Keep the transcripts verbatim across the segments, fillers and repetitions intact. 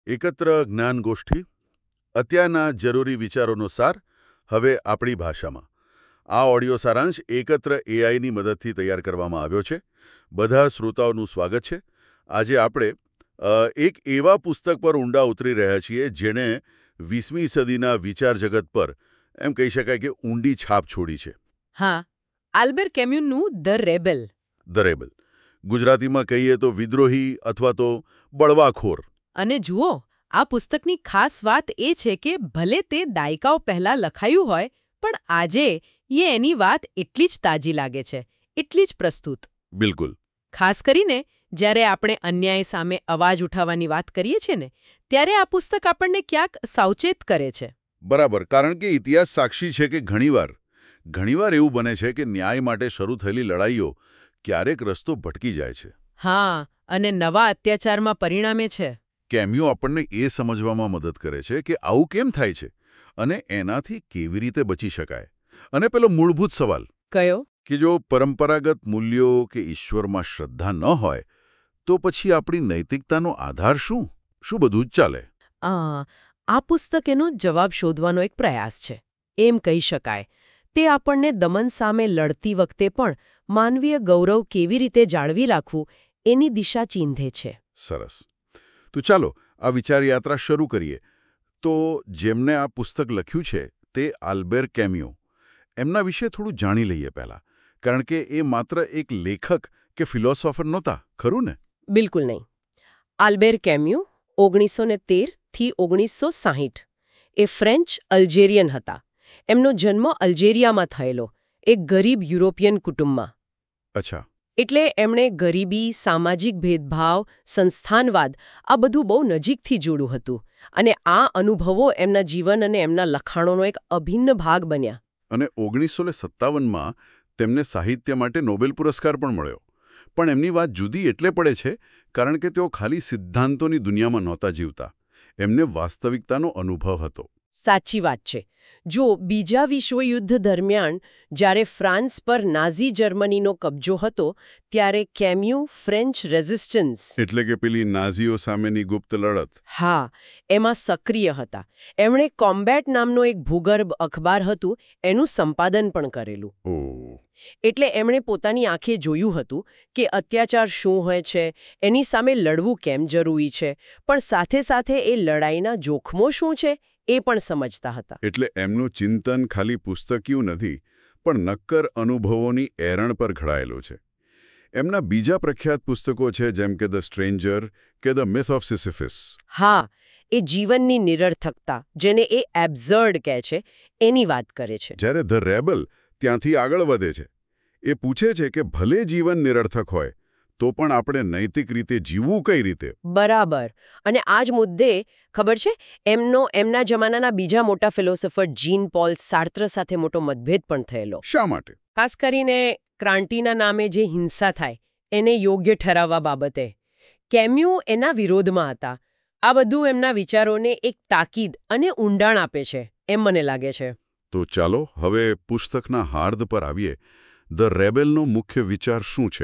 એકત્ર જ્ઞાન ગોષ્ઠી અત્યારના જરૂરી વિચારોનો સાર હવે આપણી ભાષામાં. આ ઓડિયો સારાંશ એકત્ર એઆઈની મદદથી તૈયાર કરવામાં આવ્યો છે. બધા શ્રોતાઓનું સ્વાગત છે. આજે આપણે અ, એક એવા પુસ્તક પર ઊંડા ઉતરી રહ્યા છીએ જેણે વીસમી સદીના વિચાર જગત પર એમ કહી શકાય કે ઊંડી છાપ છોડી છે. હા, આલ્બર કેમ્યુનું ધ રેબેલ. The rebel. ગુજરાતીમાં કહીએ તો વિદ્રોહી અથવા તો બળવાખોર. અને જુઓ, આ પુસ્તકની ખાસ વાત એ છે કે ભલે તે દાયકાઓ પહેલા લખાયું હોય, પણ આજે એ એની વાત એટલી જ તાજી લાગે છે, એટલી જ પ્રસ્તુત. બિલકુલ. ખાસ કરીને જ્યારે આપણે અન્યાય સામે અવાજ ઉઠાવવાની વાત કરીએ છીએ ને, ત્યારે આ પુસ્તક આપણને ક્યાંક સાવચેત કરે છે. બરાબર, કારણ કે ઇતિહાસ સાક્ષી છે કે ઘણીવાર ઘણીવાર એવું બને છે કે ન્યાય માટે શરૂ થયેલી લડાઈઓ ક્યારેક રસ્તો ભટકી જાય છે. હા, અને નવા અત્યાચારમાં પરિણામે છે. કેમ્યુ આપણને એ સમજવામાં મદદ કરે છે કે આવું કેમ થાય છે અને એનાથી કેવી રીતે બચી શકાય. અને પેલો મૂળભૂત સવાલ કયો? કે જો પરંપરાગત મૂલ્યો કે ઈશ્વરમાં શ્રદ્ધા ન હોય તો પછી આપણી નૈતિકતાનો આધાર શું? શું બધું જ ચાલે? આ આ પુસ્તક એનો જવાબ શોધવાનો એક પ્રયાસ છે, એમ કહી શકાય. તે આપણને દમન સામે લડતી વખતે પણ માનવીય ગૌરવ કેવી રીતે જાળવી રાખવું એની દિશા ચીંધે છે. સરસ. તો ચાલો આ વિચારયાત્રા શરૂ કરીએ. તો જેમને આ પુસ્તક લખ્યું છે તે આલ્બેર કેમ્યુ, એમના વિશે થોડું જાણી લઈએ પહેલાં, કારણ કે એ માત્ર એક લેખક કે ફિલોસોફર નહોતા, ખરું ને? બિલકુલ નહીં. આલ્બેર કેમ્યુ ઓગણીસો ને તેર થી ઓગણીસો સાહીઠ એ ફ્રેન્ચ અલ્જેરિયન હતા. એમનો જન્મ અલ્જેરિયામાં થયેલો, એક ગરીબ યુરોપિયન કુટુંબમાં. અચ્છા. એટલે એમણે ગરીબી, સામાજિક ભેદભાવ, સંસ્થાનવાદ આ બધું બહુ નજીકથી જોડ્યું હતું. અને આ અનુભવો એમના જીવન અને એમના લખાણોનો એક અભિન્ન ભાગ બન્યા. અને ઓગણીસો સત્તાવનમાં તેમને સાહિત્ય માટે નોબેલ પુરસ્કાર પણ મળ્યો. પણ એમની વાત જુદી એટલે પડે છે કારણ કે તેઓ ખાલી સિદ્ધાંતોની દુનિયામાં નહોતા જીવતા. એમને વાસ્તવિકતાનો અનુભવ હતો. સાચી વાત છે. જો બીજા વિશ્વયુદ્ધ દરમિયાન જ્યારે ફ્રાન્સ પર નાઝી જર્મનીનો કબજો હતો, ત્યારે કેમ્યુ ફ્રેન્ચ રેઝિસ્ટન્સ એટલે કે પેલી નાઝીઓ સામેની ગુપ્ત લડત. હા, એમાં સક્રિય હતા. એમણે કોમ્બેટ નામનો એક ભૂગર્ભ અખબાર હતું, એનું સંપાદન પણ કરેલું. ઓહ. એટલે એમણે પોતાની આંખે જોયું હતું કે અત્યાચાર શું હોય છે, એની સામે લડવું કેમ જરૂરી છે, પણ સાથે સાથે એ લડાઈના જોખમો શું છે એ પણ સમજતા હતા. એટલે એમનું ચિંતન ખાલી પુસ્તકિયું નથી, પણ નક્કર અનુભવોની એરણ પર ઘડાયેલું છે. એમના બીજા પ્રખ્યાત પુસ્તકો છે જેમ કે ધ સ્ટ્રેન્જર કે ધ મિથ ઓફ સિસિફિસ. હા, એ જીવનની નિરર્થકતા, જેને એ એબ્સર્ડ કહે છે, એની વાત કરે છે. જ્યારે ધ રેબલ ત્યાંથી આગળ વધે છે. એ પૂછે છે કે ભલે જીવન નિરર્થક હોય તો પણ આપણે નૈતિક રીતે જીવવું કઈ રીતે? બરાબર. અને આ જ મુદ્દે ખબર છે, એમનો એમના જમાનાના બીજા મોટા ફિલોસોફર જીન પોલ સાર્ત્ર સાથે મોટો મતભેદ પણ થયેલો. શા માટે? ખાસ કરીને ક્રાંતિના નામે જે હિંસા થાય એને યોગ્ય ઠરાવવા બાબતે. કેમ્યુ એના વિરોધમાં હતા. આ બધું એમના વિચારોને એક તાકીદ અને ઊંડાણ આપે છે, એમ મને લાગે છે. તો ચાલો હવે પુસ્તકના હાર્દ પર આવીએ. ધ રેબેલનો મુખ્ય વિચાર શું છે?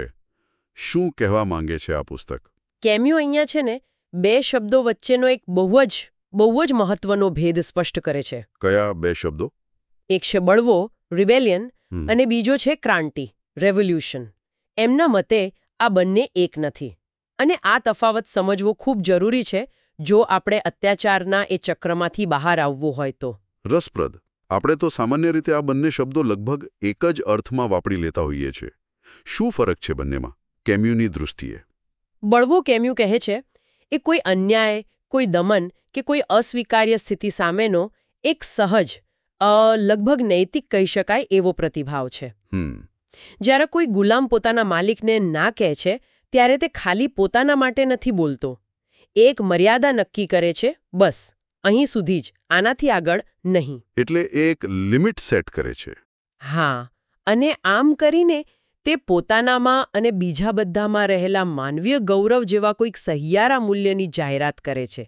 શું કહેવા માંગે છે આ પુસ્તક? કેમ્યુ અહીંયા છે ને બે શબ્દો વચ્ચેનો એક બહુ જ બહુ જ મહત્વનો ભેદ સ્પષ્ટ કરે છે. કયા બે શબ્દો? એક છે બળવો, રિબેલિયન, અને બીજો છે ક્રાંતિ, રેવોલ્યુશન. એમના મતે આ બંને એક નથી. અને આ તફાવત સમજવો ખૂબ જરૂરી છે જો આપણે અત્યાચારના એ ચક્રમાંથી બહાર આવવું હોય તો. રસપ્રદ. આપણે તો સામાન્ય રીતે આ બંને શબ્દો લગભગ એક જ અર્થમાં વાપરી લેતા હોઈએ છીએ. શું ફરક છે બંનેમાં કેમ્યુની દૃષ્ટિએ? બળવો, કેમ્યુ કહે છે, એ કોઈ અન્યાય, કોઈ દમન કે કોઈ અસ્વીકાર્ય સ્થિતિ સામેનો એક સહજ, લગભગ નૈતિક કહી શકાય એવો પ્રતિભાવ છે. જ્યારે કોઈ ગુલામ પોતાના માલિકને ના કહે છે ત્યારે તે ખાલી પોતાના માટે નથી બોલતો. એક મર્યાદા નક્કી કરે છે, બસ અહીં સુધી જ, આનાથી આગળ નહીં. એટલે એક લિમિટ સેટ કરે છે. હા, અને આમ કરીને તે પોતાનામાં અને બીજા બધામાં રહેલા માનવીય ગૌરવ જેવા કોઈક સહિયારા મૂલ્યની જાહેરાત કરે છે.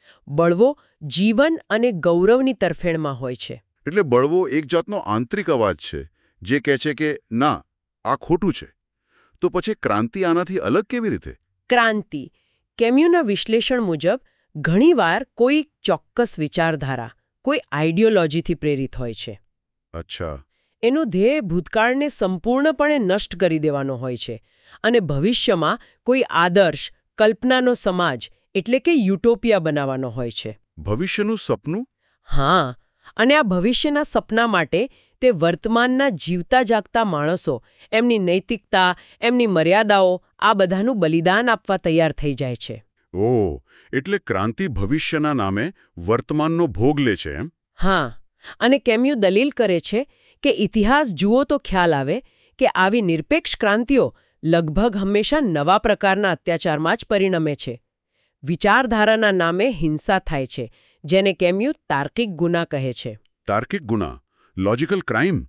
બળવો જીવન અને ગૌરવની તરફેણમાં હોય છે. એટલે બળવો એક જાતનો આંતરિક અવાજ છે જે કહે છે કે ના, આ ખોટું છે. તો પછી ક્રાંતિ આનાથી અલગ કેવી રીતે? ક્રાંતિ કેમ્યુના વિશ્લેષણ મુજબ ઘણીવાર કોઈ ચોક્કસ વિચારધારા કોઈ આઈડિયોલોજીથી પ્રેરિત હોય છે. અચ્છા. એનું ધ્યેય ભૂતકાળને સંપૂર્ણપણે નષ્ટ કરી દેવાનો હોય છે અને ભવિષ્યમાં કોઈ આદર્શ કલ્પનાનો સમાજ એટલે કે યુટોપિયા બનાવવાનો હોય છે. ભવિષ્યનું સપનું? હા, અને આ ભવિષ્યના સપના માટે તે વર્તમાનના જીવતા જાગતા માણસો એમની નૈતિકતા, એમની મર્યાદાઓ આ બધાનું બલિદાન આપવા તૈયાર થઈ જાય છે. ઓહ, એટલે ક્રાંતિ ભવિષ્યના નામે વર્તમાનનો ભોગ લે છે એમ? હા, અને કેમ્યુ દલીલ કરે છે કે ઇતિહાસ જુઓ તો ખ્યાલ આવે કે આવી નિરપેક્ષ ક્રાંતિઓ લગભગ હંમેશા નવા પ્રકારના અત્યાચારમાં જ પરિણમે છે. વિચારધારાના નામે હિંસા થાય છે, જેને કેમ્યુ તાર્કિક ગુના કહે છે. તાર્કિક ગુના? Logical crime?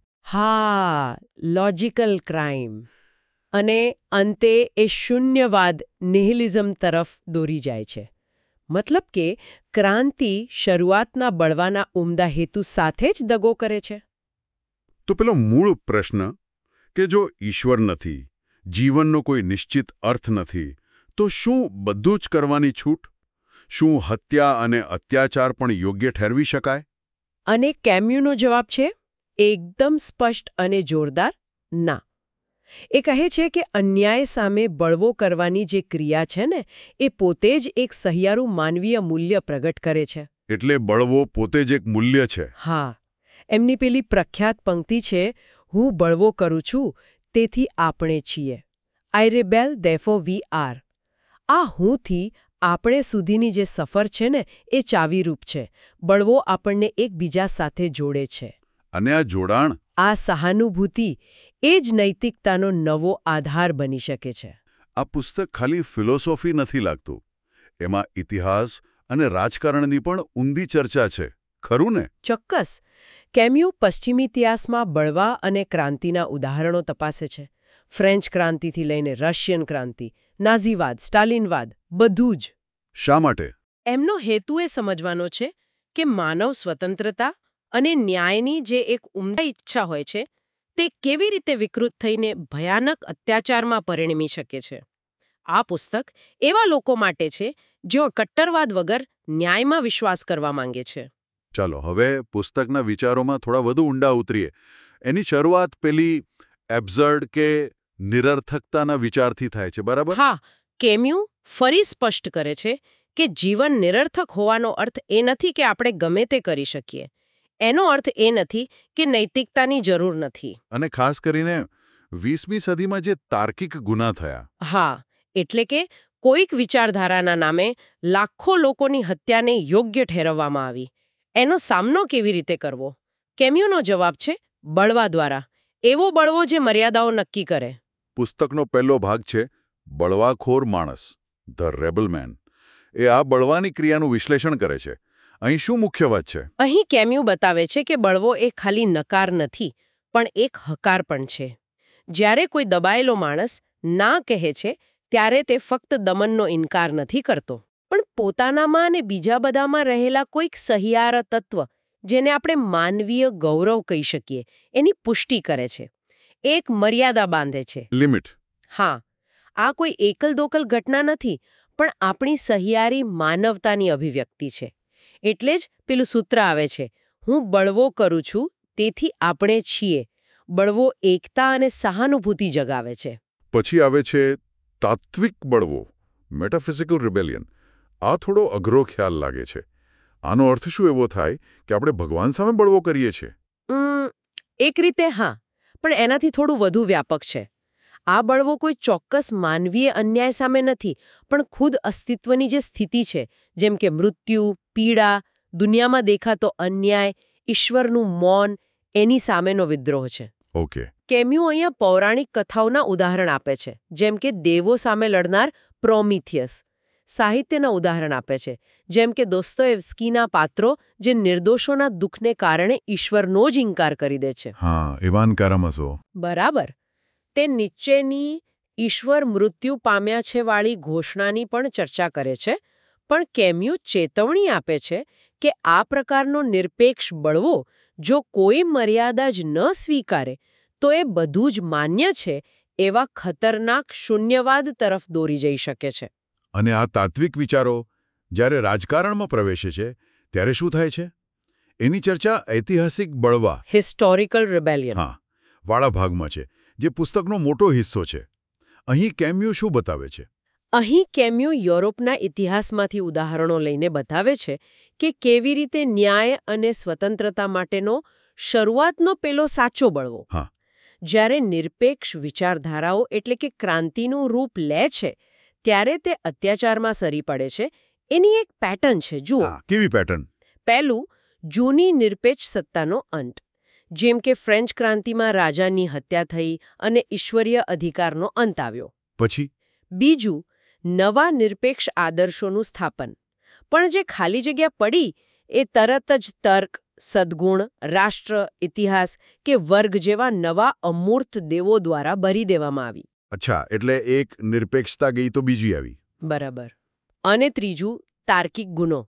હા, લોજિકલ ક્રાઇમ. અને અંતે એ શૂન્યવાદ નિહિલિઝમ તરફ દોરી જાય છે. મતલબ કે ક્રાંતિ શરૂઆતના બળવાના ઉમદા હેતુ સાથે જ દગો કરે છે. તો પેલો મૂળ પ્રશ્ન કે જો ઈશ્વર નથી, જીવનનો કોઈ નિશ્ચિત અર્થ નથી, તો શું બધું જ કરવાની છૂટ? શું હત્યા અને અત્યાચાર પણ યોગ્ય ઠેરવી શકાય? અને કેમ્યુનો જવાબ છે એકદમ સ્પષ્ટ અને જોરદાર, ના. એ કહે છે કે અન્યાય સામે બળવો કરવાની જે ક્રિયા છે ને, એ પોતે જ એક સહિયારું માનવીય મૂલ્ય પ્રગટ કરે છે. એટલે બળવો પોતે જ એક મૂલ્ય છે? હા. એમની પેલી પ્રખ્યાત પંક્તિ છે, હું બળવો કરું છું, તેથી આપણે છીએ. I rebel therefore we are. આ હુંથી આપણે સુધીની જે સફર છે ને, એ ચાવીરૂપ છે. બળવો આપણને એકબીજા સાથે જોડે છે. અને આ જોડાણ, આ સહાનુભૂતિ એ જ નૈતિકતાનો નવો આધાર બની શકે છે. આ પુસ્તક ખાલી ફિલોસોફી નથી લાગતું. એમાં ઇતિહાસ અને રાજકારણની પણ ઊંડી ચર્ચા છે, ખરું ને? ચોક્કસ. કેમ્યુ પશ્ચિમી ઇતિહાસમાં બળવા અને ક્રાંતિના ઉદાહરણો તપાસે છે. ફ્રેન્ચ ક્રાંતિથી લઈને રશિયન ક્રાંતિ, નાઝીવાદ, સ્ટાલિનવાદ, બધું જ. શા માટે? એમનો હેતુ એ સમજવાનો છે કે માનવ સ્વતંત્રતા અને ન્યાયની જે એક ઉમદા ઈચ્છા હોય છે, તે કેવી રીતે વિકૃત થઈને ભયાનક અત્યાચારમાં પરિણમી શકે છે. આ પુસ્તક એવા લોકો માટે છે જેઓ કટ્ટરવાદ વગર ન્યાયમાં વિશ્વાસ કરવા માંગે છે. ચાલો હવે પુસ્તકના વિચારોમાં થોડા વધુ ઊંડા ઉતરીએ. એની શરૂઆત પેલી એબ્સર્ડ કે નિરર્થકતાના વિચારથી થાય છે, બરાબર? હા, કેમ્યુ ફરી સ્પષ્ટ કરે છે કે જીવન નિરર્થક હોવાનો અર્થ એ નથી કે આપણે ગમે તે કરી શકીએ. એનો અર્થ એ નથી કે નૈતિકતાની જરૂર નથી. અને ખાસ કરીને વીસમી સદીમાં જે તાર્કિક ગુના થયા. હા, એટલે કે કોઈક વિચારધારાના નામે લાખો લોકોની હત્યાને યોગ્ય ઠેરવવામાં આવી. એનો સામનો કેવી રીતે કરવો? કેમ્યુનો જવાબ છે બળવા દ્વારા. એવો બળવો જે મર્યાદાઓ નક્કી કરે. પુસ્તકનો પહેલો ભાગ છે બળવાખોર માણસ, ધ રેબલ મેન. એ આ બળવાની ક્રિયાનું વિશ્લેષણ કરે છે. અહીં શું મુખ્ય વાત છે? અહીં કેમ્યુ બતાવે છે કે બળવો એ ખાલી નકાર નથી, પણ એક હકાર પણ છે. જ્યારે કોઈ દબાયેલો માણસ ના કહે છે, ત્યારે તે ફક્ત દમનનો ઇનકાર નથી કરતો, પણ પોતાનામાં અને બીજા બધામાં રહેલા કોઈક સહિયારા તત્વ, જેને આપણે માનવીય ગૌરવ કહી શકીએ, એની પુષ્ટિ કરે છે. એક મર્યાદા બાંધે છે. લિમિટ. હા, આ કોઈ એકલ દોકલ ઘટના નથી, પણ આપણી સહિયારી માનવતાની અભિવ્યક્તિ છે. એટલે જ પેલું સૂત્ર આવે છે, હું બળવો કરું છું, તેથી આપણે છીએ. બળવો એકતા અને સહાનુભૂતિ જગાવે છે. પછી આવે છે તાત્વિક બળવો, મેટાફિઝિકલ રિબેલિયન. આ થોડો અઘરો ખ્યાલ લાગે છે. આનો અર્થ શું એવો થાય કે આપણે ભગવાન સામે બળવો કરીએ છીએ? એક રીતે હા, પણ એનાથી થોડું વધુ વ્યાપક છે. આ બળવો કોઈ ચોક્કસ માનવીય અન્યાય સામે નથી, પણ ખુદ અસ્તિત્વની જે સ્થિતિ છે, જેમ કે મૃત્યુ, પીડા, દુનિયામાં દેખાતો અન્યાય, ઈશ્વરનું મૌન, એની સામેનો વિદ્રોહ છે. ઓકે. કેમ્યુ અહીંયા પૌરાણિક કથાઓના ઉદાહરણ આપે છે, જેમ કે દેવો સામે લડનાર પ્રોમિથિયસ. સાહિત્યના ઉદાહરણ આપે છે, જેમ કે દોસ્તોયેવ્સ્કીના પાત્રો જે નિર્દોષોના દુઃખને કારણે ઈશ્વરનો જ ઇનકાર કરી દે છે. હા, ઇવાન કારામઝો. બરાબર. તે નીચેની ઈશ્વર મૃત્યુ પામ્યા છે વાળી ઘોષણાની પણ ચર્ચા કરે છે, પણ કેમ્યુ ચેતવણી આપે છે કે આ પ્રકારનો નિરપેક્ષ બળવો જો કોઈ મર્યાદા જ ન સ્વીકારે, તો એ બધું જ માન્ય છે એવા ખતરનાક શૂન્યવાદ તરફ દોરી જઈ શકે છે. અને આ તાત્વિક વિચારો જ્યારે રાજકારણમાં પ્રવેશે છે ત્યારે શું થાય છે? એની ચર્ચા ઐતિહાસિક બળવા હિસ્ટોરિકલ રિબેલિયન હા વાળા ભાગમાં છે, જે પુસ્તકનો મોટો હિસ્સો છે. અહીં કેમ્યુ શું બતાવે છે? અહીં કેમ્યુ યુરોપના ઇતિહાસમાંથી ઉદાહરણો લઈને બતાવે છે કે કેવી રીતે ન્યાય અને સ્વતંત્રતા માટેનો શરૂઆતનો પેલો સાચો બળવો હા. જ્યારે નિરપેક્ષ વિચારધારાઓ એટલે કે ક્રાંતિનું રૂપ લે છે ત્યારે તે અત્યાચારમાં સરી પડે છે. એની એક પેટર્ન છે, જુઓ. હા, કેવી પેટર્ન? પહેલું, જૂની નિરપેક્ષ સત્તાનો અંત, જેમ કે ફ્રેન્ચ ક્રાંતિમાં રાજાની હત્યા થઈ અને ઈશ્વરીય અધિકારનો અંત આવ્યો. પછી બીજું, નવા નિરપેક્ષ આદર્શોનું સ્થાપન, પણ જે ખાલી જગ્યા પડી એ તરત જ તર્ક, સદ્ગુણ, રાષ્ટ્ર, ઇતિહાસ કે વર્ગ જેવા નવા અમૂર્ત દેવો દ્વારા ભરી દેવામાં આવી. અચ્છા, એટલે એક નિરપેક્ષતા ગઈ તો બીજી આવી. બરાબર. અને ત્રીજું, તાર્કિક ગુનો.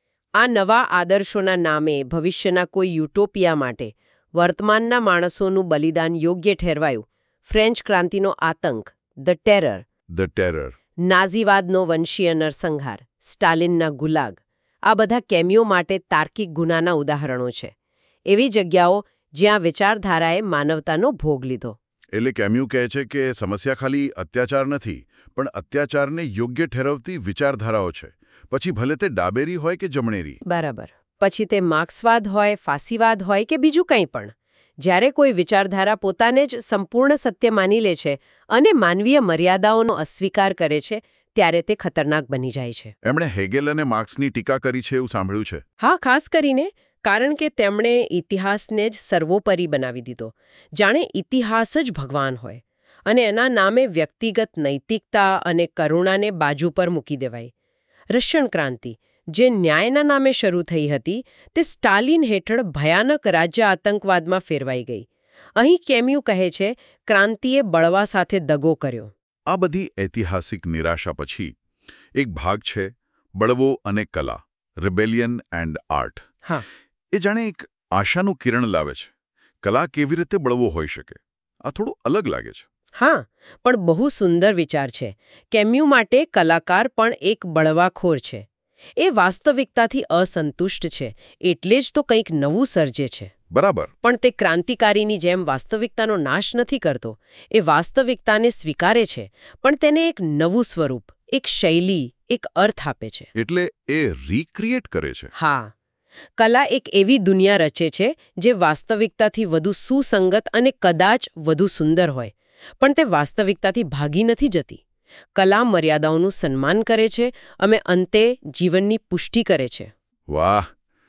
આ નવા આદર્શોના નામે ભવિષ્યના કોઈ યુટોપિયા માટે વર્તમાનના માણસોનું બલિદાન યોગ્ય ઠેરવાયું. ફ્રેન્ચ ક્રાંતિનો આતંક, ધ ટેરર, ધ ટેરર, નાઝીવાદનો વંશીય નરસંહાર, સ્ટાલિનના ગુલાગ, આ બધા કેમિયો માટે તાર્કિક ગુનાના ઉદાહરણો છે. એવી જગ્યાઓ જ્યાં વિચારધારાએ માનવતાનો ભોગ લીધો. એટલે કેમ્યુ કહે છે કે સમસ્યા ખાલી અત્યાચાર નથી, પણ અત્યાચારને યોગ્ય ઠેરવતી વિચારધારાઓ છે, પછી ભલે તે ડાબેરી હોય કે જમણેરી. બરાબર. પછી તે માર્ક્સવાદ હોય, ફાસીવાદ હોય કે બીજું કંઈ પણ. જ્યારે કોઈ વિચારધારા પોતાને જ સંપૂર્ણ સત્ય માની લે છે અને માનવીય મર્યાદાઓનો અસ્વીકાર કરે છે, ત્યારે તે ખતરનાક બની જાય છે. એમણે હેગેલ અને માર્ક્સની ટીકા કરી છે એવું સાંભળ્યું છે. હા, ખાસ કરીને કારણ કે તેમણે ઇતિહાસને જ સર્વોપરી બનાવી દીધો, જાણે ઇતિહાસ જ ભગવાન હોય, અને એના નામે વ્યક્તિગત નૈતિકતા અને કરુણાને બાજુ પર મૂકી દેવાય. રશિયન ક્રાંતિ, જે ન્યાયના નામે શરૂ થઈ હતી, તે સ્ટાલિન હેઠળ ભયાનક રાજ્ય આતંકવાદમાં ફેરવાઈ ગઈ. અહીં કેમ્યુ કહે છે, ક્રાંતિએ બળવા સાથે દગો કર્યો. આ બધી ઐતિહાસિક નિરાશા પછી એક ભાગ છે બળવો અને કલા, રિબેલિયન એન્ડ આર્ટ. હા, એ જાણે એક આશાનું કિરણ લાવે છે. કલા કેવી રીતે બળવો હોઈ શકે? આ થોડું અલગ લાગે છે. હા, પણ બહુ સુંદર વિચાર છે. કેમ્યુ માટે કલાકાર પણ એક બળવાખોર છે. એ વાસ્તવિકતાથી અસંતુષ્ટ છે, એટલે જ તો કંઈક નવું સર્જે છે. બરાબર. પણ તે ક્રાંતિકારીની જેમ વાસ્તવિકતાનો નાશ નથી કરતો. એ વાસ્તવિકતાને સ્વીકારે છે, પણ તેને એક નવું સ્વરૂપ, એક શૈલી, એક અર્થ આપે છે. એટલે એ રિક્રિએટ કરે છે. હા, કલા એક એવી દુનિયા રચે છે જે વાસ્તવિકતાથી વધુ સુસંગત અને કદાચ વધુ સુંદર હોય, પણ તે વાસ્તવિકતાથી ભાગી નથી જતી. કલા મર્યાદાઓનું સન્માન કરે છે અને અંતે જીવનની પુષ્ટિ કરે છે. વાહ,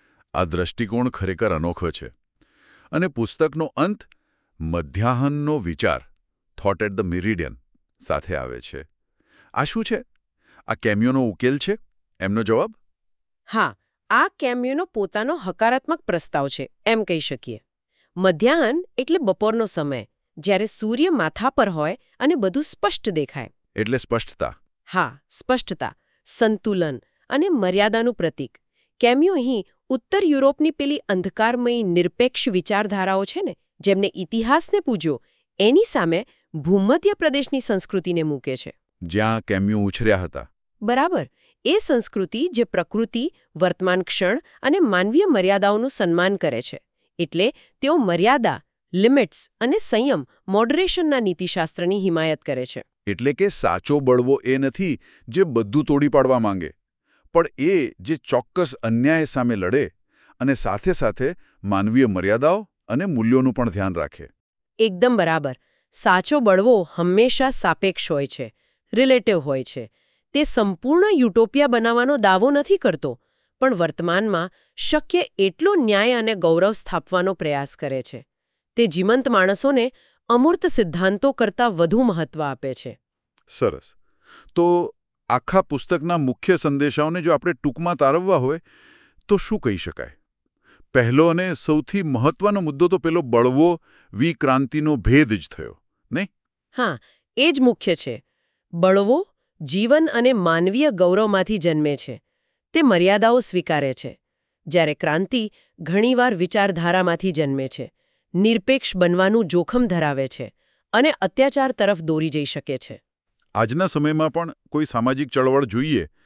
આ દ્રષ્ટિકોણ ખરેખર અનોખો છે. અને પુસ્તકનો અંત મધ્યાહનનો વિચાર, થોટ એટ ધ મેરિડિયન, સાથે આવે છે. આ શું છે? આ કેમ્યુનો ઉકેલ છે? એમનો જવાબ? હા, આ કેમ્યુનો પોતાનો હકારાત્મક પ્રસ્તાવ છે, એમ કહી શકીએ. મધ્યાહન એટલે બપોરનો સમય, જ્યારે સૂર્ય માથા પર હોય અને બધું સ્પષ્ટ દેખાય. એટલે સ્પષ્ટતા. હા, સ્પષ્ટતા, સંતુલન અને મર્યાદાનું પ્રતીક. કેમ્યુ અહીં ઉત્તર યુરોપની પેલી અંધકારમયી નિરપેક્ષ વિચારધારાઓ છે ને, જેમને ઇતિહાસને પૂજ્યો, એની સામે ભૂમધ્ય પ્રદેશની સંસ્કૃતિને મૂકે છે. જ્યાં કેમ્યુ ઉછર્યા હતા. બરાબર. એ સંસ્કૃતિ જે પ્રકૃતિ, વર્તમાન ક્ષણ અને માનવીય મર્યાદાઓનું સન્માન કરે છે. એટલે તેઓ મર્યાદા, લિમિટ્સ અને સંયમ, મોડરેશનના નીતિશાસ્ત્રની હિમાયત કરે છે. એટલે કે સાચો બળવો એ નથી જે બધું તોડી પાડવા માંગે, પણ એ જે ચોક્કસ અન્યાય સામે લડે અને સાથે સાથે માનવીય મર્યાદાઓ અને મૂલ્યોનું પણ ધ્યાન રાખે. એકદમ બરાબર. સાચો બળવો હંમેશા સાપેક્ષ હોય છે, રિલેટિવ હોય છે. તે સંપૂર્ણ યુટોપિયા બનાવવાનો દાવો નથી કરતો, પણ વર્તમાનમાં શક્ય એટલો ન્યાય અને ગૌરવ સ્થાપવાનો પ્રયાસ કરે છે. તે જીવંત માણસોને અમૂર્ત સિદ્ધાંતો કરતાં વધુ મહત્વ આપે છે. સરસ. તો આખા પુસ્તકના મુખ્ય સંદેશાઓને જો આપણે ટૂંકમાં તારવવા હોય તો શું કહી શકાય? પહેલો અને સૌથી મહત્વનો મુદ્દો તો પેલો બળવો વિક્રાંતિનો ભેદ જ થયો, નહીં? હા, એ જ મુખ્ય છે. બળવો જીવન અને માનવીય ગૌરવમાંથી જન્મે છે. તે મર્યાદાઓ સ્વીકારે છે, જ્યારે ક્રાંતિ ઘણીવાર વિચારધારામાંથી જન્મે છે, નિરપેક્ષ બનવાનું જોખમ ધરાવે છે અને અત્યાચાર તરફ દોરી જઈ શકે છે. આજના સમયમાં પણ કોઈ સામાજિક ચળવળ જોઈએ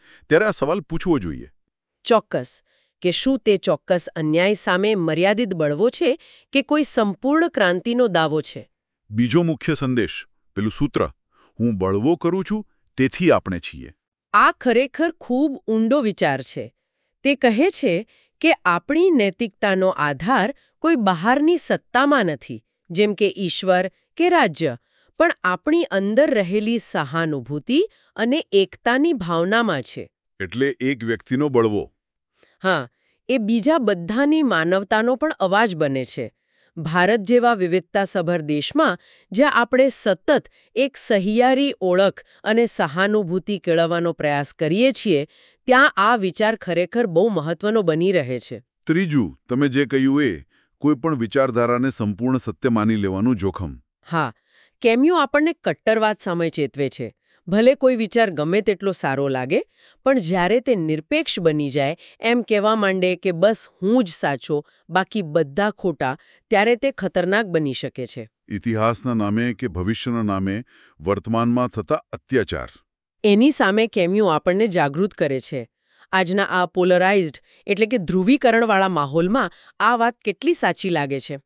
ત્યારે આ સવાલ પૂછવો જોઈએ. ચોક્કસ. કે શું તે ચોક્કસ અન્યાય સામે મર્યાદિત બળવો છે કે કોઈ સંપૂર્ણ ક્રાંતિનો દાવો છે? બીજો મુખ્ય સંદેશ, પેલું સૂત્ર, હું બળવો કરું છું તેથી આપણે છીએ. આ ખરેખર ખૂબ ઊંડો વિચાર છે. તે કહે છે કે આપણી નૈતિકતાનો આધાર કોઈ બહારની સત્તામાં નથી, જેમ કે ઈશ્વર કે રાજ્ય, પણ આપણી અંદર રહેલી સહાનુભૂતિ અને એકતાની ભાવનામાં છે. એટલે એક વ્યક્તિનો બળવો હા, એ બીજા બધાની માનવતાનો પણ અવાજ બને છે. ભારત જેવા વિવિધતાસભર દેશમાં જ્યાં આપણે સતત એક સહિયારી ઓળખ અને સહાનુભૂતિ કેળવવાનો પ્રયાસ કરીએ છીએ, ત્યાં આ વિચાર ખરેખર બહુ મહત્વનો બની રહે છે. ત્રીજું, તમે જે કહ્યું એ, કોઈ પણ વિચારધારાને સંપૂર્ણ સત્ય માની લેવાનું જોખમ. હા, કેમ્યુ આપણને કટ્ટરવાદ સામે ચેતવે છે. ભલે કોઈ વિચાર ગમે તેટલો સારો લાગે, પણ જ્યારે તે નિરપેક્ષ બની જાય, એમ કહેવા માંડે કે બસ હું જ સાચો, બાકી બધા ખોટા, ત્યારે તે ખતરનાક બની શકે છે. ઇતિહાસના નામે કે ભવિષ્યના નામે વર્તમાનમાં થતા અત્યાચાર. એની સામે કેમ્યુ આપણને જાગૃત કરે છે. આજના આ પોલરાઇઝ્ડ એટલે કે ધ્રુવીકરણવાળા માહોલમાં આ વાત કેટલી સાચી લાગે છે.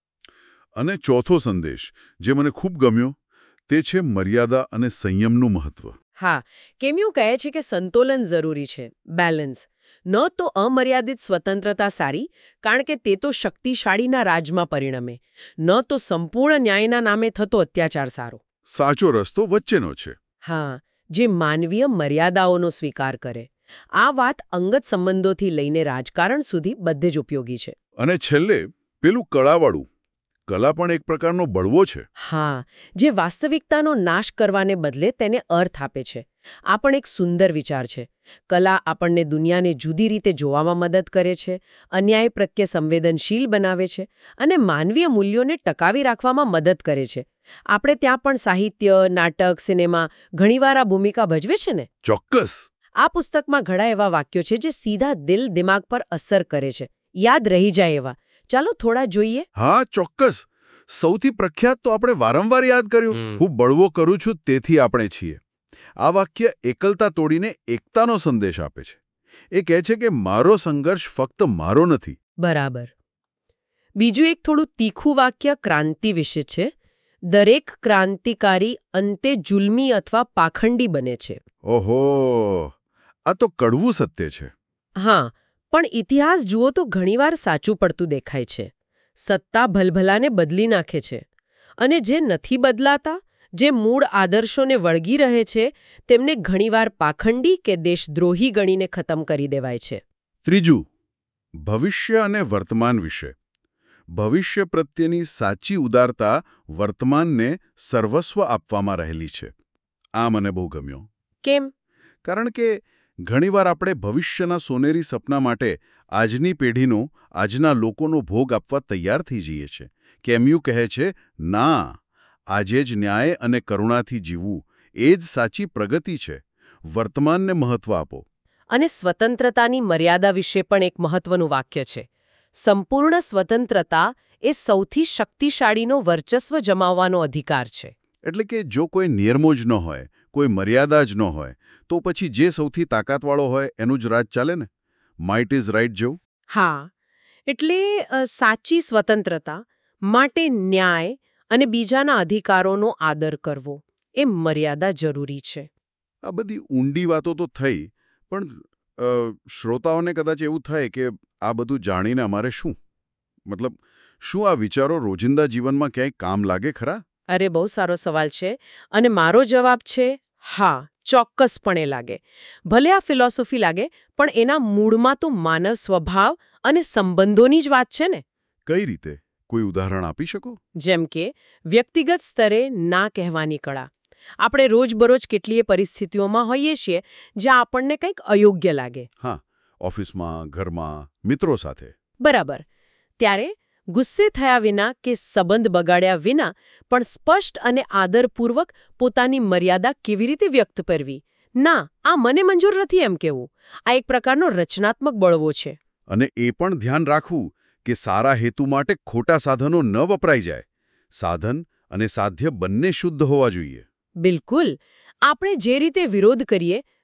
અને ચોથો સંદેશ, જે મને ખૂબ ગમ્યો, તે છે મર્યાદા અને સંયમનું મહત્વ. હા, કેમ્યુ કહે છે કે સંતુલન જરૂરી છે, બેલેન્સ. ન તો અમર્યાદિત સ્વતંત્રતા સારી, કારણ કે તે તો શક્તિશાળીના રાજમાં પરિણમે, ન તો સંપૂર્ણ ન્યાયના નામે થતો અત્યાચાર સારો. સાચો રસ્તો વચ્ચેનો છે. હા, જે માનવીય મર્યાદાઓનો સ્વીકાર કરે. આ વાત અંગત સંબંધોથી લઈને રાજકારણ સુધી બધે જ ઉપયોગી છે. અને છેલ્લે પેલું કળાવાળું, કલા પણ એક પ્રકારનો બળવો છે. હા, જે વાસ્તવિકતાનો નાશ કરવાને બદલે તેને અર્થ આપે છે. આ પણ એક સુંદર વિચાર છે. કલા આપણને દુનિયાને જુદી રીતે જોવામાં મદદ કરે છે, અન્યાય પ્રત્યે સંવેદનશીલ બનાવે છે અને માનવીય મૂલ્યોને ટકાવી રાખવામાં મદદ કરે છે. આપણે ત્યાં પણ સાહિત્ય, નાટક, સિનેમા ઘણીવાર આ ભૂમિકા ભજવે છે ને? ચોક્કસ. આ પુસ્તકમાં ઘણા એવા વાક્યો છે જે સીધા દિલ દિમાગ પર અસર કરે છે, યાદ રહી જાય એવા. ચાલો થોડા જોઈએ. હા, ચોક્કસ. સૌથી પ્રખ્યાત તો આપણે વારંવાર યાદ કર્યું, હું બળવો કરું છું તેથી આપણે છીએ. આ વાક્ય એકલતા તોડીને એકતાનો સંદેશ આપે છે. એ કહે છે કે મારો સંઘર્ષ ફક્ત મારો નથી. બરાબર. બીજું એક થોડું તીખું વાક્ય ક્રાંતિ વિશે છે. દરેક ક્રાંતિકારી અંતે જુલ્મી અથવા પાખંડી બને છે. ઓહો, આ તો કડવું સત્ય છે. હા, પણ ઇતિહાસ જુઓ તો ઘણીવાર સાચું પડતું દેખાય છે. સત્તા ભલભલાને બદલી નાખે છે, અને જે નથી બદલાતા, જે મૂળ આદર્શોને વળગી રહે છે, તેમને ઘણીવાર પાખંડી કે દેશદ્રોહી ગણીને ખતમ કરી દેવાય છે. ત્રીજું, ભવિષ્ય અને વર્તમાન વિશે. ભવિષ્ય પ્રત્યેની સાચી ઉદારતા વર્તમાનને સર્વસ્વ આપવામાં રહેલી છે. આ મને બહુ ગમ્યો. કેમ? કારણ કે ઘણીવાર આપણે ભવિષ્યના સોનેરી સપના માટે આજની પેઢીનો, આજના લોકોનો ભોગ આપવા તૈયાર થઈ જઈએ છીએ. કેમ્યુ કહે છે, ના, આજે જ ન્યાય અને કરુણાથી જીવવું એ જ સાચી પ્રગતિ છે. વર્તમાનને મહત્વ આપો. અને સ્વતંત્રતાની મર્યાદા વિશે પણ એક મહત્વનું વાક્ય છે. સંપૂર્ણ સ્વતંત્રતા એ સૌથી શક્તિશાળીનો વર્ચસ્વ જમાવવાનો અધિકાર છે. એટલે કે જો કોઈ નિયમો જ ન હોય, કોઈ મર્યાદા જ ન હોય, તો પછી જે સૌથી તાકાતવાળો હોય એનું જ રાજ ચાલે ને? માઇટ ઇઝ રાઇટ જેવું. હા, એટલે સાચી સ્વતંત્રતા માટે ન્યાય અને બીજાના અધિકારોનો આદર કરવો એ મર્યાદા જરૂરી છે. આ બધી ઊંડી વાતો તો થઈ, પણ શ્રોતાઓને કદાચ એવું થાય કે આ બધું જાણીને અમારે શું? મતલબ, શું આ વિચારો રોજિંદા જીવનમાં ક્યાંય કામ લાગે ખરા? અરે, બહુ સારો સવાલ છે. અને મારો જવાબ છે હા, ચોક્કસપણે લાગે. ભલે આ ફિલોસોફી લાગે, પણ એના મૂળમાં તો માનવ સ્વભાવ અને સંબંધોની જ વાત છે ને. કઈ રીતે? કોઈ ઉદાહરણ આપી શકો? જેમ કે વ્યક્તિગત સ્તરે ના કહેવાની કળા. આપણે રોજબરોજ કેટલીય પરિસ્થિતિઓમાં હોઈએ છીએ જ્યાં આપણને કંઈક અયોગ્ય લાગે. હા, ઓફિસમાં, ઘરમાં, મિત્રો સાથે. બરાબર. ત્યારે ગુસ્સે થયા વિના કે સંબંધ બગાડ્યા વિના પણ સ્પષ્ટ અને આદરપૂર્વક પોતાની મર્યાદા કેવી રીતે વ્યક્ત કરવી? ના, આ મને મંજૂર નથી એમ કહેવું. આ એક પ્રકારનો રચનાત્મક બળવો છે. અને એ પણ ધ્યાન રાખવું કે સારા હેતુ માટે ખોટા સાધનો ન વપરાઈ જાય. સાધન અને સાધ્ય બંને શુદ્ધ હોવા જોઈએ. બિલકુલ. આપણે જે રીતે વિરોધ કરીએ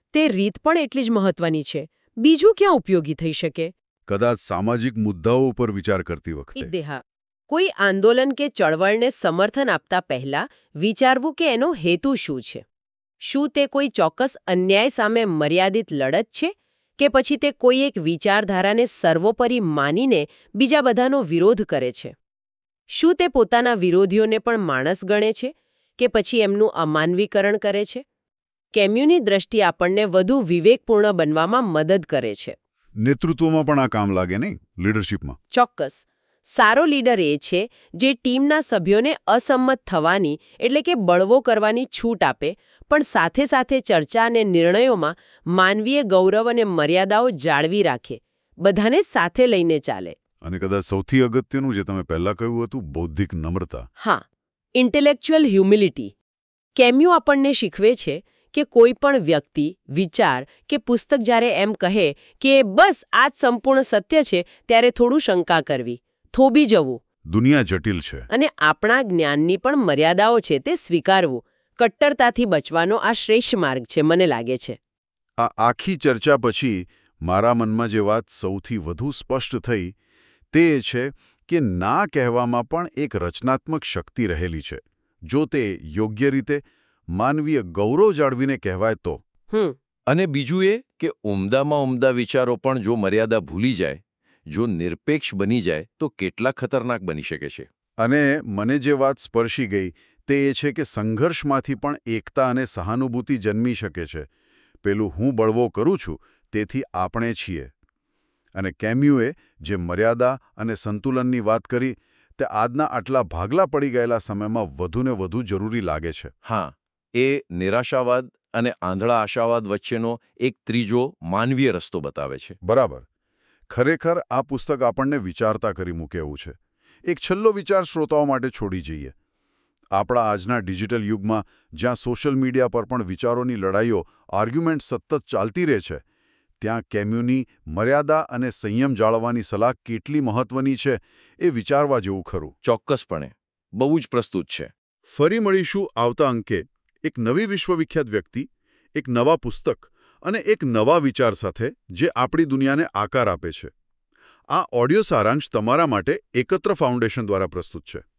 તે રીત પણ એટલી જ મહત્વની છે. બીજું ક્યાં ઉપયોગી થઈ શકે? કદાચ સામાજિક મુદ્દાઓ ઉપર વિચાર કરતી વખતે. દેહા કોઈ આંદોલન કે ચળવળને સમર્થન આપતા પહેલા વિચારવું કે એનો હેતુ શું છે. શું તે કોઈ ચોક્કસ અન્યાય સામે મર્યાદિત લડત છે કે પછી તે કોઈ એક વિચારધારાને સર્વોપરી માનીને બીજા બધાનો વિરોધ કરે છે? શું તે પોતાના વિરોધીઓને પણ માણસ ગણે છે કે પછી એમનું અમાનવીકરણ કરે છે? કેમ્યુની દ્રષ્ટિ આપણને વધુ વિવેકપૂર્ણ બનવામાં મદદ કરે છે. નેતૃત્વમાં પણ આ કામ લાગે નહીં, લીડરશિપમાં. ચોક્કસ. સારો લીડર એ છે જે ટીમના સભ્યોને અસંમત થવાની એટલે કે બળવો કરવાની છૂટ આપે, પણ સાથે સાથે ચર્ચા અને નિર્ણયોમાં માનવીય ગૌરવ અને મર્યાદાઓ જાળવી રાખે, બધાને સાથે લઈને ચાલે. અને કદાચ સૌથી અગત્યનું જે તમે પહેલા કહ્યું હતું, બૌદ્ધિક નમ્રતા. હા, ઇન્ટેલેક્ચ્યુઅલ હ્યુમિલિટી. કેમ્યુ આપણને શીખવે છે કે કોઈ પણ વ્યક્તિ, વિચાર કે પુસ્તક જ્યારે એમ કહે કે બસ આ જ સંપૂર્ણ સત્ય છે, ત્યારે થોડું શંકા કરવી, થોભી જવું. દુનિયા જટિલ છે અને આપણા જ્ઞાનની પણ મર્યાદાઓ છે તે સ્વીકારવું. કટ્ટરતાથી બચવાનો આ શ્રેષ્ઠ માર્ગ છે, મને લાગે છે. આ આખી ચર્ચા પછી મારા મનમાં જે વાત સૌથી વધુ સ્પષ્ટ થઈ તે એ છે કે ના કહેવામાં પણ એક રચનાત્મક શક્તિ રહેલી છે. જો તે યોગ્ય રીતે માનવીય ગૌરવ જાળવીને કહેવાય તો. હમ અને બીજું એ કે ઉમદામાં ઉમદા વિચારો પણ જો મર્યાદા ભૂલી જાય, જો નિરપેક્ષ બની જાય તો કેટલા ખતરનાક બની શકે છે. અને મને જે વાત સ્પર્શી ગઈ તે એ છે કે સંઘર્ષમાંથી પણ એકતા અને સહાનુભૂતિ જન્મી શકે છે. પેલું હું બળવો કરું છું તેથી આપણે છીએ. અને કેમ્યુએ જે મર્યાદા અને સંતુલનની વાત કરી તે આજના આટલા ભાગલા પડી ગયેલા સમયમાં વધુને વધુ જરૂરી લાગે છે. હા, એ નિરાશાવાદ અને આંધળા આશાવાદ વચ્ચેનો એક ત્રીજો માનવીય રસ્તો બતાવે છે. બરાબર. ખરેખર આ પુસ્તક આપણને વિચારતા કરી મૂકે એવું છે. એક છેલ્લો વિચાર શ્રોતાઓ માટે છોડી જઈએ. આપણા આજના ડિજિટલ યુગમાં જ્યાં સોશિયલ મીડિયા પર પણ વિચારોની લડાઈઓ, આર્ગ્યુમેન્ટ સતત ચાલતી રહે છે, ત્યાં કેમ્યુની મર્યાદા અને સંયમ જાળવવાની સલાહ કેટલી મહત્વની છે એ વિચારવા જેવું ખરું. ચોક્કસપણે. બહુ જ પ્રસ્તુત છે. ફરી મળીશું આવતા અંકે એક નવી વિશ્વવિખ્યાત વ્યક્તિ, એક નવા પુસ્તક અને એક નવા વિચાર સાથે જે આપણી દુનિયાને આકાર આપે છે. આ ઓડિયો સારાંશ તમારા માટે એકત્ર ફાઉન્ડેશન દ્વારા પ્રસ્તુત છે.